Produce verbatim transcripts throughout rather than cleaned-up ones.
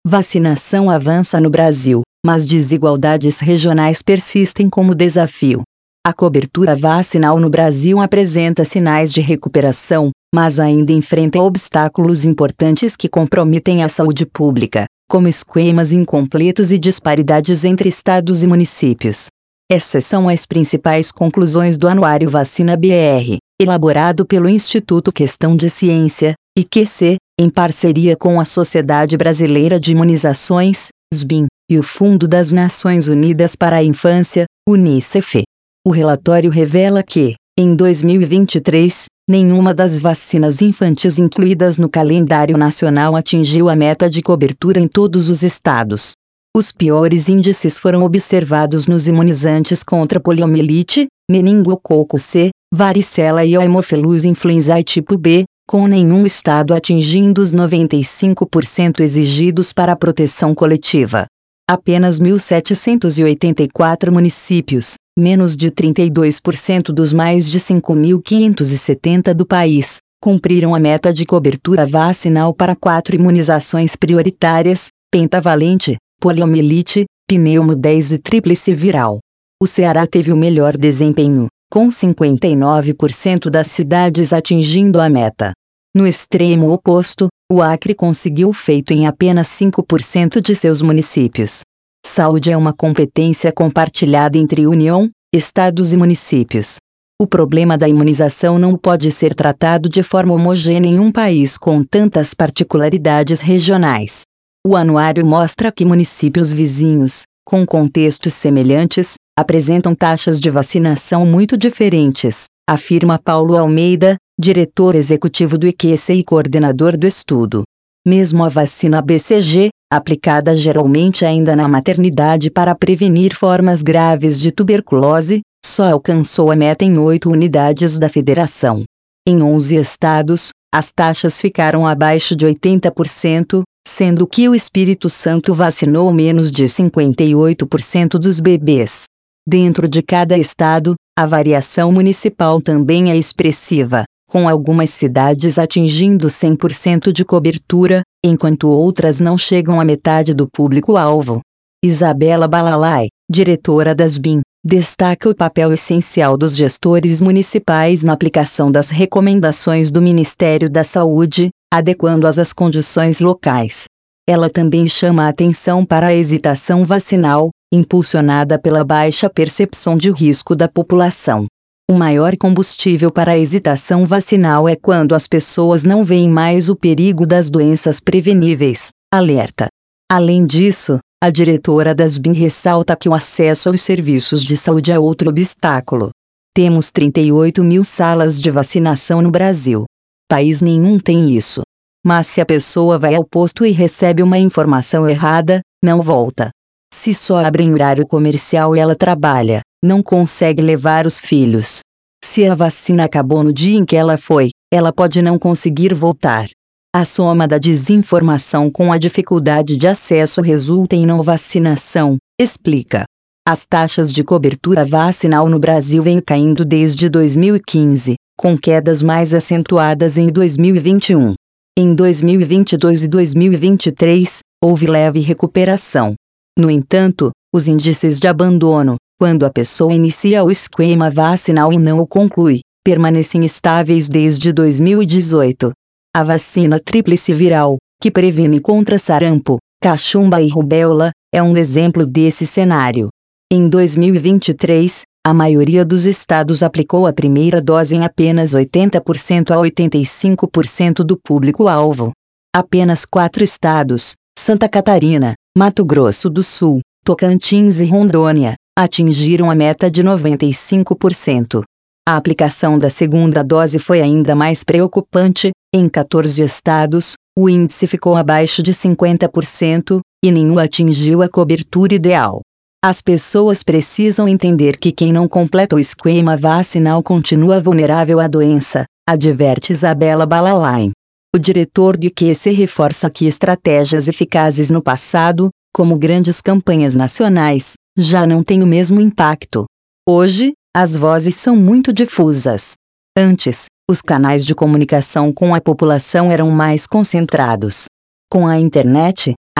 Vacinação avança no Brasil, mas desigualdades regionais persistem como desafio. A cobertura vacinal no Brasil apresenta sinais de recuperação, mas ainda enfrenta obstáculos importantes que comprometem a saúde pública, como esquemas incompletos e disparidades entre estados e municípios. Essas são as principais conclusões do Anuário Vacina B R, elaborado pelo Instituto Questão de Ciência, I Q C, em parceria com a Sociedade Brasileira de Imunizações, S B I M, e o Fundo das Nações Unidas para a Infância, Unicef. O relatório revela que, em dois mil e vinte e três, nenhuma das vacinas infantis incluídas no calendário nacional atingiu a meta de cobertura em todos os estados. Os piores índices foram observados nos imunizantes contra poliomielite, meningococo C, varicela e Haemophilus influenzae tipo B, com nenhum estado atingindo os noventa e cinco por cento exigidos para a proteção coletiva. Apenas mil setecentos e oitenta e quatro municípios, menos de trinta e dois por cento dos mais de cinco mil quinhentos e setenta do país, cumpriram a meta de cobertura vacinal para quatro imunizações prioritárias: pentavalente, poliomielite, pneumo dez e tríplice viral. O Ceará teve o melhor desempenho, com cinquenta e nove por cento das cidades atingindo a meta. No extremo oposto, o Acre conseguiu feito em apenas cinco por cento de seus municípios. Saúde é uma competência compartilhada entre União, estados e municípios. O problema da imunização não pode ser tratado de forma homogênea em um país com tantas particularidades regionais. O anuário mostra que municípios vizinhos, com contextos semelhantes, apresentam taxas de vacinação muito diferentes, afirma Paulo Almeida, diretor executivo do I Q C e coordenador do estudo. Mesmo a vacina B C G, aplicada geralmente ainda na maternidade para prevenir formas graves de tuberculose, só alcançou a meta em oito unidades da federação. Em onze estados, as taxas ficaram abaixo de oitenta por cento, sendo que o Espírito Santo vacinou menos de cinquenta e oito por cento dos bebês. Dentro de cada estado, a variação municipal também é expressiva, com algumas cidades atingindo cem por cento de cobertura, enquanto outras não chegam à metade do público-alvo. Isabela Balalai, diretora da S B I M, destaca o papel essencial dos gestores municipais na aplicação das recomendações do Ministério da Saúde, adequando-as às condições locais. Ela também chama a atenção para a hesitação vacinal, impulsionada pela baixa percepção de risco da população. O maior combustível para a hesitação vacinal é quando as pessoas não veem mais o perigo das doenças preveníveis, alerta. Além disso, a diretora da S B I M ressalta que o acesso aos serviços de saúde é outro obstáculo. Temos trinta e oito mil salas de vacinação no Brasil. País nenhum tem isso. Mas se a pessoa vai ao posto e recebe uma informação errada, não volta. Se só abrem horário comercial e ela trabalha, não consegue levar os filhos. Se a vacina acabou no dia em que ela foi, ela pode não conseguir voltar. A soma da desinformação com a dificuldade de acesso resulta em não vacinação, explica. As taxas de cobertura vacinal no Brasil vêm caindo desde dois mil e quinze, com quedas mais acentuadas em dois mil e vinte e um. Em dois mil e vinte e dois e dois mil e vinte e três, houve leve recuperação. No entanto, os índices de abandono, quando a pessoa inicia o esquema vacinal e não o conclui, permanecem estáveis desde dois mil e dezoito. A vacina tríplice viral, que previne contra sarampo, cachumba e rubéola, é um exemplo desse cenário. Em dois mil e vinte e três, a maioria dos estados aplicou a primeira dose em apenas oitenta por cento a oitenta e cinco por cento do público-alvo. Apenas quatro estados, Santa Catarina, Mato Grosso do Sul, Tocantins e Rondônia, atingiram a meta de noventa e cinco por cento. A aplicação da segunda dose foi ainda mais preocupante. Em quatorze estados, o índice ficou abaixo de cinquenta por cento, e nenhum atingiu a cobertura ideal. As pessoas precisam entender que quem não completa o esquema vacinal continua vulnerável à doença, adverte Isabela Balalai. O diretor do I Q C reforça que estratégias eficazes no passado, como grandes campanhas nacionais, já não têm o mesmo impacto. Hoje, as vozes são muito difusas. Antes, os canais de comunicação com a população eram mais concentrados. Com a internet,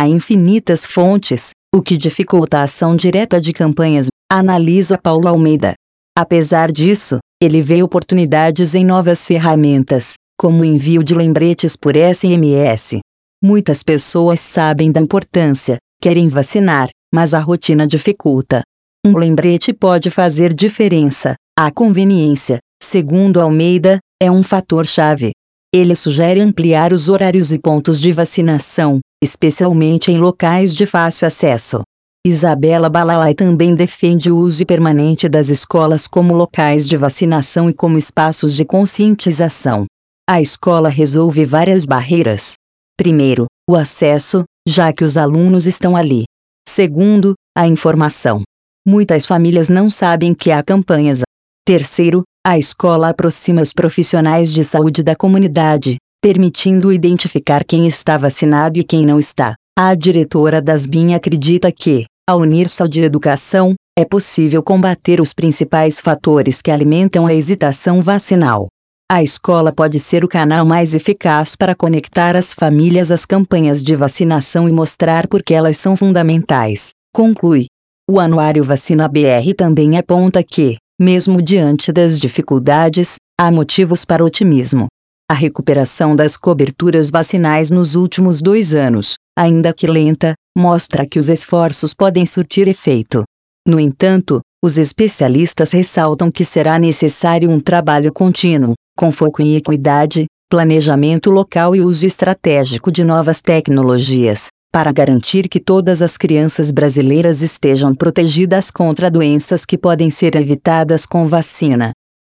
Há infinitas fontes, o que dificulta a ação direta de campanhas, analisa Paulo Almeida. Apesar disso, ele vê oportunidades em novas ferramentas, como o envio de lembretes por S M S. Muitas pessoas sabem da importância, querem vacinar, mas a rotina dificulta. Um lembrete pode fazer diferença. A conveniência, segundo Almeida, é um fator-chave. Ele sugere ampliar os horários e pontos de vacinação, especialmente em locais de fácil acesso. Isabela Balalai também defende o uso permanente das escolas como locais de vacinação e como espaços de conscientização. A escola resolve várias barreiras. Primeiro, o acesso, já que os alunos estão ali. Segundo, a informação. Muitas famílias não sabem que há campanhas. Terceiro, a escola aproxima os profissionais de saúde da comunidade, permitindo identificar quem está vacinado e quem não está. A diretora da S B I M acredita que, ao unir saúde e educação, é possível combater os principais fatores que alimentam a hesitação vacinal. A escola pode ser o canal mais eficaz para conectar as famílias às campanhas de vacinação e mostrar por que elas são fundamentais, conclui. O Anuário Vacina B R também aponta que, mesmo diante das dificuldades, há motivos para otimismo. A recuperação das coberturas vacinais nos últimos dois anos, ainda que lenta, mostra que os esforços podem surtir efeito. No entanto, os especialistas ressaltam que será necessário um trabalho contínuo, com foco em equidade, planejamento local e uso estratégico de novas tecnologias, para garantir que todas as crianças brasileiras estejam protegidas contra doenças que podem ser evitadas com vacina.